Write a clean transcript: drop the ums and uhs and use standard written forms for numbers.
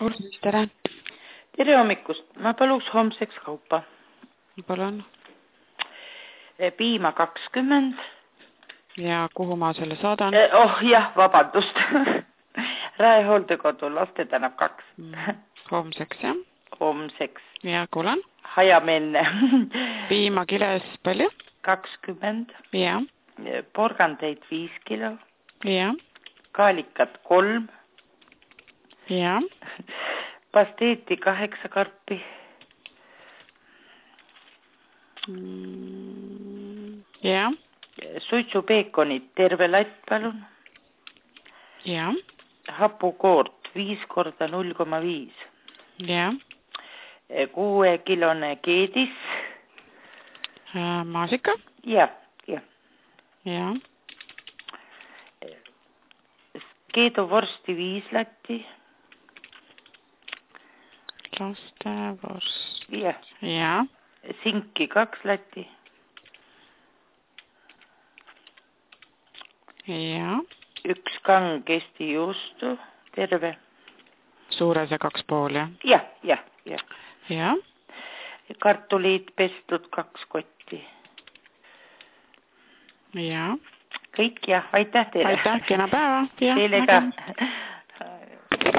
Tere. Tere hommikust. Ma paluks homseks kaupa. Palun. Piima 20. Ja kuhu ma selle saadan? Jah, vabandust. Rae hooldekodu Laste tänav 2. Homseks, jah? Homseks. Ja kuulan. Hajamenne. Piima kiles palju? 20. Ja. Porgandeid 5 kilo. Ja. Kaalikat 3. Ja. Pasteeti 8 karpi. Ja. Suitsupeekonit terve latt, palun. Ja. Hapukoort 5 korda 0,5. Ja. 6-kilone keedis. Maasika? Ja. Ja. Keeduvorsti 5 latti. Lastevorst. Ja. Ja. Sinki 2 latti. Ja. 1 kang Eesti juustu, terve. Suures ja 2,5, jah? Ja. Ja. Kartuliid pestud 2 kotti. Ja. Kõik, jah. Aitäh teile. Aitäh, kena päeva. Teile ka.